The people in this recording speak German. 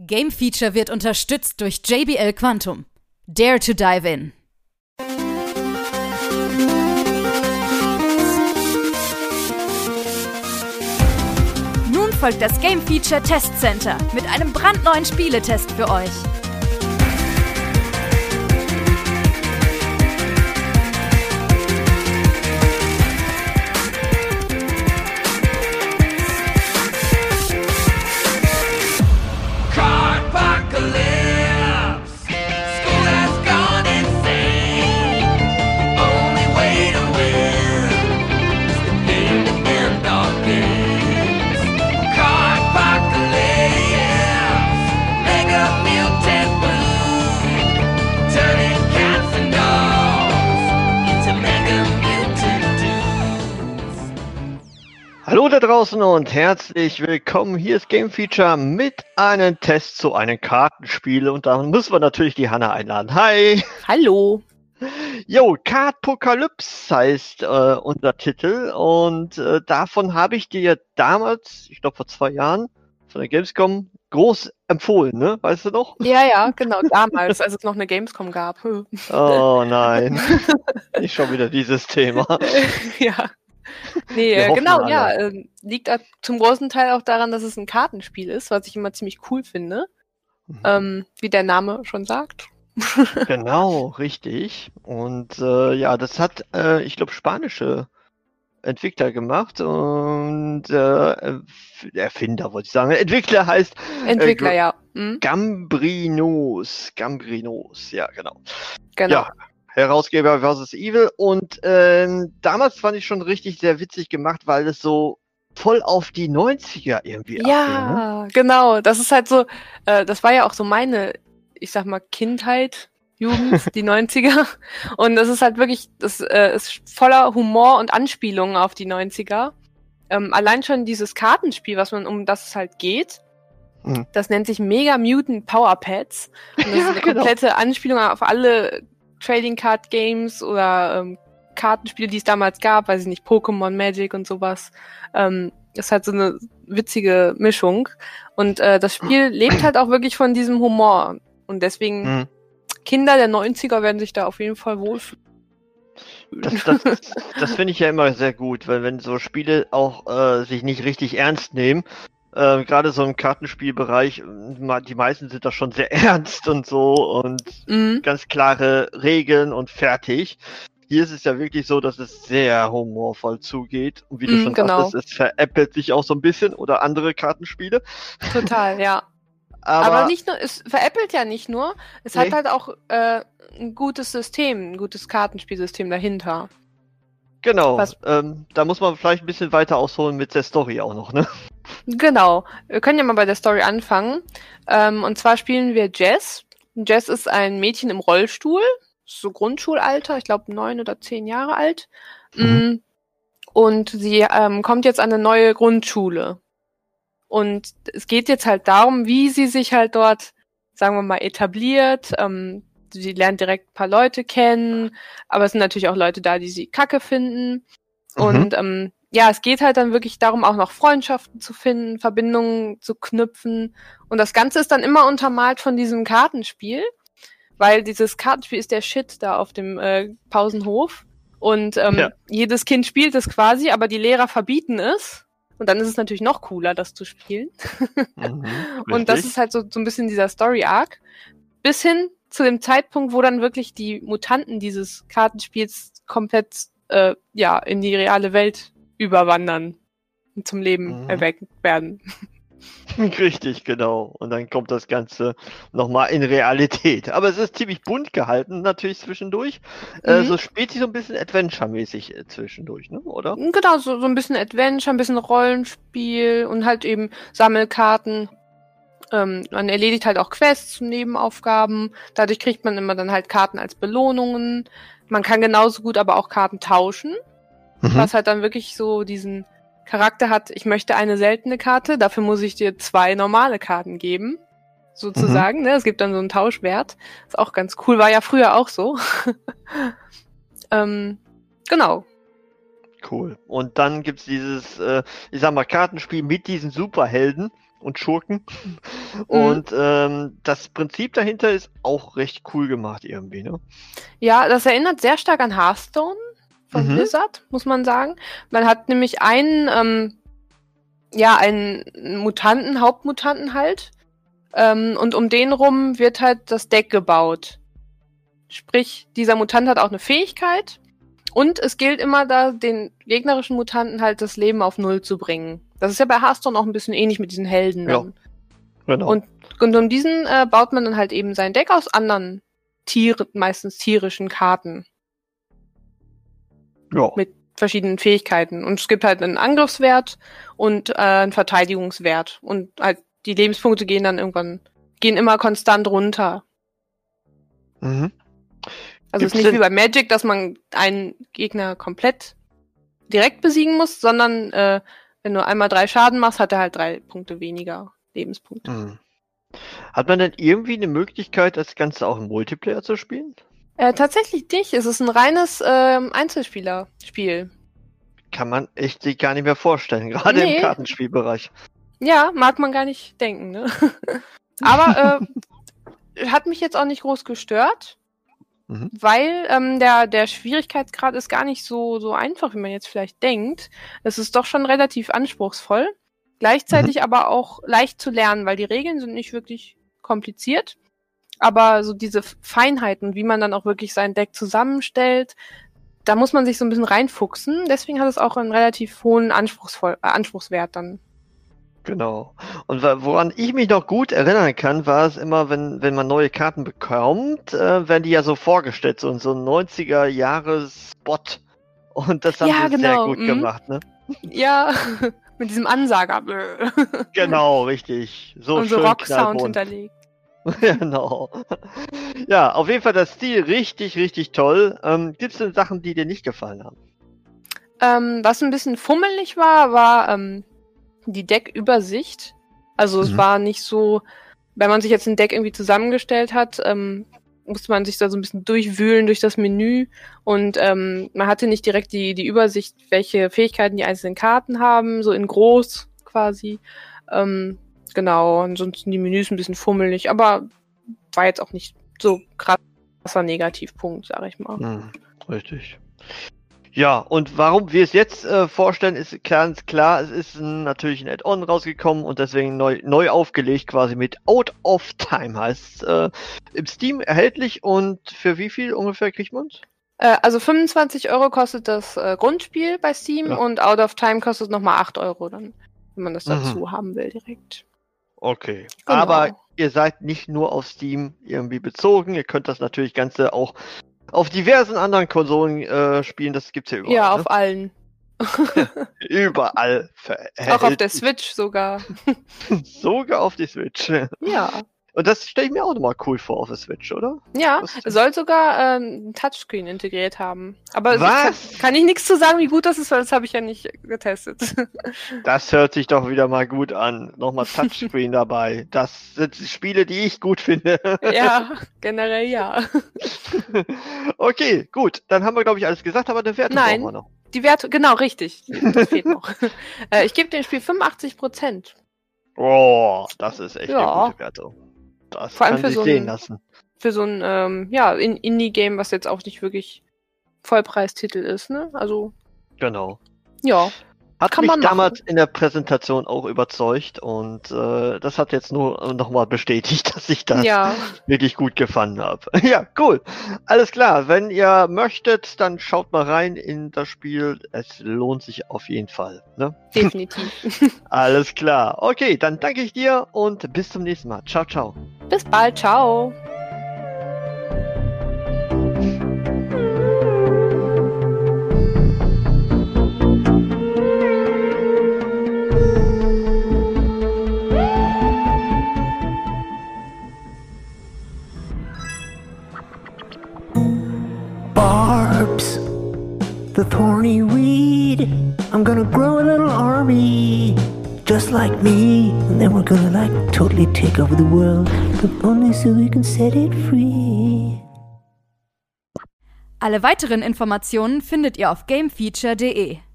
Game Feature wird unterstützt durch JBL Quantum. Dare to dive in. Nun folgt das Game Feature Test Center mit einem brandneuen Spieletest für euch. Hallo da draußen und herzlich willkommen. Hier ist Game Feature mit einem Test zu einem Kartenspiel und da müssen wir natürlich die Hanna einladen. Hi! Hallo! Jo, Kartpokalypse heißt unser Titel und davon habe ich dir damals, ich glaube vor 2 Jahren, von der Gamescom groß empfohlen, ne? Weißt du noch? Ja, genau, damals, als es noch eine Gamescom gab. Oh nein, nicht schon wieder dieses Thema. Ja. Nee, genau, ja. Liegt zum großen Teil auch daran, dass es ein Kartenspiel ist, was ich immer ziemlich cool finde. Wie der Name schon sagt. Genau, richtig. Und ja, das hat, ich glaube, spanische Entwickler gemacht und Erfinder, wollte ich sagen. Entwickler heißt Entwickler, ja. Gambrinus, ja, genau. Genau. Ja. Herausgeber vs. Evil und damals fand ich schon richtig sehr witzig gemacht, weil es so voll auf die 90er irgendwie abging. Ja, genau. Das ist halt so, das war ja auch so meine, ich sag mal, Kindheit, Jugend, die 90er. Und das ist halt wirklich, das ist voller Humor und Anspielungen auf die 90er. Allein schon dieses Kartenspiel, um das es halt geht, das nennt sich Mega Mutant Power Pads. Und das ist eine komplette Anspielung auf alle Trading Card Games oder Kartenspiele, die es damals gab, weiß ich nicht, Pokémon, Magic und sowas. Ist halt so eine witzige Mischung. Und das Spiel lebt halt auch wirklich von diesem Humor. Und deswegen, Kinder der 90er werden sich da auf jeden Fall wohlfühlen. Das finde ich ja immer sehr gut, weil wenn so Spiele auch sich nicht richtig ernst nehmen, gerade so im Kartenspielbereich, die meisten sind da schon sehr ernst und so und ganz klare Regeln und fertig. Hier ist es ja wirklich so, dass es sehr humorvoll zugeht. Und wie du schon sagtest, es veräppelt sich auch so ein bisschen oder andere Kartenspiele. Total, ja. Aber nicht nur, es veräppelt ja nicht nur, es hat halt auch ein gutes System, ein gutes Kartenspielsystem dahinter. Genau, da muss man vielleicht ein bisschen weiter ausholen mit der Story auch noch, ne? Genau, wir können ja mal bei der Story anfangen. Und zwar spielen wir Jess. Jess ist ein Mädchen im Rollstuhl, so Grundschulalter, ich glaube 9 oder 10 Jahre alt. Und sie kommt jetzt an eine neue Grundschule. Und es geht jetzt halt darum, wie sie sich halt dort, sagen wir mal, etabliert. Sie lernt direkt ein paar Leute kennen, aber es sind natürlich auch Leute da, die sie kacke finden. Und ja, es geht halt dann wirklich darum, auch noch Freundschaften zu finden, Verbindungen zu knüpfen. Und das Ganze ist dann immer untermalt von diesem Kartenspiel, weil dieses Kartenspiel ist der Shit da auf dem Pausenhof. Und jedes Kind spielt es quasi, aber die Lehrer verbieten es. Und dann ist es natürlich noch cooler, das zu spielen. Und das ist halt so ein bisschen dieser Story-Arc. Bis hin zu dem Zeitpunkt, wo dann wirklich die Mutanten dieses Kartenspiels komplett in die reale Welt überwandern und zum Leben erweckt werden. Richtig, genau. Und dann kommt das Ganze nochmal in Realität. Aber es ist ziemlich bunt gehalten, natürlich zwischendurch. So spielt sich so ein bisschen Adventure-mäßig zwischendurch, ne? Oder? Genau, so ein bisschen Adventure, ein bisschen Rollenspiel und halt eben Sammelkarten. Man erledigt halt auch Quests, Nebenaufgaben. Dadurch kriegt man immer dann halt Karten als Belohnungen. Man kann genauso gut aber auch Karten tauschen. Was halt dann wirklich so diesen Charakter hat, ich möchte eine seltene Karte, dafür muss ich dir 2 normale Karten geben. Sozusagen, ne? Es gibt dann so einen Tauschwert. Ist auch ganz cool, war ja früher auch so. Genau. Cool. Und dann gibt's dieses, ich sag mal, Kartenspiel mit diesen Superhelden. und Schurken. Und das Prinzip dahinter ist auch recht cool gemacht irgendwie, ne? Ja, das erinnert sehr stark an Hearthstone von Blizzard, muss man sagen. Man hat nämlich einen Mutanten, Hauptmutanten halt. Und um den rum wird halt das Deck gebaut. Sprich, dieser Mutant hat auch eine Fähigkeit. Und es gilt immer, da den gegnerischen Mutanten halt das Leben auf 0 zu bringen. Das ist ja bei Hearthstone auch ein bisschen ähnlich mit diesen Helden. Ja, genau. Und um diesen baut man dann halt eben sein Deck aus anderen meistens tierischen Karten. Ja. Mit verschiedenen Fähigkeiten. Und es gibt halt einen Angriffswert und einen Verteidigungswert. Und halt die Lebenspunkte gehen immer konstant runter. Mhm. Also es ist nicht wie bei Magic, dass man einen Gegner komplett direkt besiegen muss, sondern wenn du einmal 3 Schaden machst, hat er halt 3 Punkte weniger Lebenspunkte. Mhm. Hat man denn irgendwie eine Möglichkeit, das Ganze auch im Multiplayer zu spielen? Tatsächlich nicht. Es ist ein reines Einzelspielerspiel. Kann man echt sich gar nicht mehr vorstellen, gerade im Kartenspielbereich. Ja, mag man gar nicht denken, ne? Aber hat mich jetzt auch nicht groß gestört, weil der Schwierigkeitsgrad ist gar nicht so einfach, wie man jetzt vielleicht denkt. Es ist doch schon relativ anspruchsvoll. Gleichzeitig aber auch leicht zu lernen, weil die Regeln sind nicht wirklich kompliziert. Aber so diese Feinheiten, wie man dann auch wirklich sein Deck zusammenstellt, da muss man sich so ein bisschen reinfuchsen. Deswegen hat es auch einen relativ hohen Anspruchswert dann. Genau. Und woran ich mich noch gut erinnern kann, war es immer, wenn man neue Karten bekommt, werden die ja so vorgestellt, so ein 90er-Jahres-Spot. Und das haben sie sehr gut gemacht, ne? Ja, mit diesem Ansager. Genau, richtig. Und so Rock-Sound hinterlegt. Genau. Ja, auf jeden Fall das Stil richtig, richtig toll. Gibt es denn Sachen, die dir nicht gefallen haben? Was ein bisschen fummelig war die Deckübersicht. Also es war nicht so, wenn man sich jetzt ein Deck irgendwie zusammengestellt hat, musste man sich da so ein bisschen durchwühlen durch das Menü und man hatte nicht direkt die Übersicht, welche Fähigkeiten die einzelnen Karten haben, so in groß quasi. Genau, ansonsten die Menüs ein bisschen fummelig, aber war jetzt auch nicht so krasser Negativpunkt, sag ich mal. Richtig. Ja, und warum wir es jetzt vorstellen, ist ganz klar, es ist natürlich ein Add-on rausgekommen und deswegen neu aufgelegt, quasi mit Out of Time heißt es. Im Steam erhältlich und für wie viel ungefähr kriegt man es? Also 25 € kostet das Grundspiel bei Steam und Out of Time kostet nochmal 8 € dann, wenn man das dazu haben will direkt. Okay, genau. Aber ihr seid nicht nur auf Steam irgendwie bezogen, ihr könnt das natürlich Ganze auch auf diversen anderen Konsolen spielen, das gibt's ja überall. Ja, auf allen. Überall. Auch auf der Switch sogar. Sogar auf die Switch. Ja. Und das stelle ich mir auch nochmal cool vor auf der Switch, oder? Ja, soll sogar ein Touchscreen integriert haben. Aber was? Kann ich nichts zu sagen, wie gut das ist, weil das habe ich ja nicht getestet. Das hört sich doch wieder mal gut an. Nochmal Touchscreen dabei. Das sind Spiele, die ich gut finde. Ja, generell ja. Okay, gut. Dann haben wir, glaube ich, alles gesagt, aber eine Wertung brauchen wir noch. Die Wertung, genau, richtig. Das fehlt noch. Ich gebe dem Spiel 85%. Oh, das ist echt eine gute Wertung. Das vor allem kann sich sehen lassen. Für so ein Indie-Game, was jetzt auch nicht wirklich Vollpreistitel ist, ne? Also. Genau. Ja. Hat mich damals in der Präsentation auch überzeugt und das hat jetzt nur nochmal bestätigt, dass ich das wirklich gut gefallen habe. Ja, cool. Alles klar. Wenn ihr möchtet, dann schaut mal rein in das Spiel. Es lohnt sich auf jeden Fall. Ne? Definitiv. Alles klar. Okay, dann danke ich dir und bis zum nächsten Mal. Ciao, ciao. Bis bald. Ciao. The thorny weed, I'm gonna grow a little army just like me, and then we're gonna like totally take over the world, but only so we can set it free. Alle weiteren Informationen findet ihr auf gamefeature.de.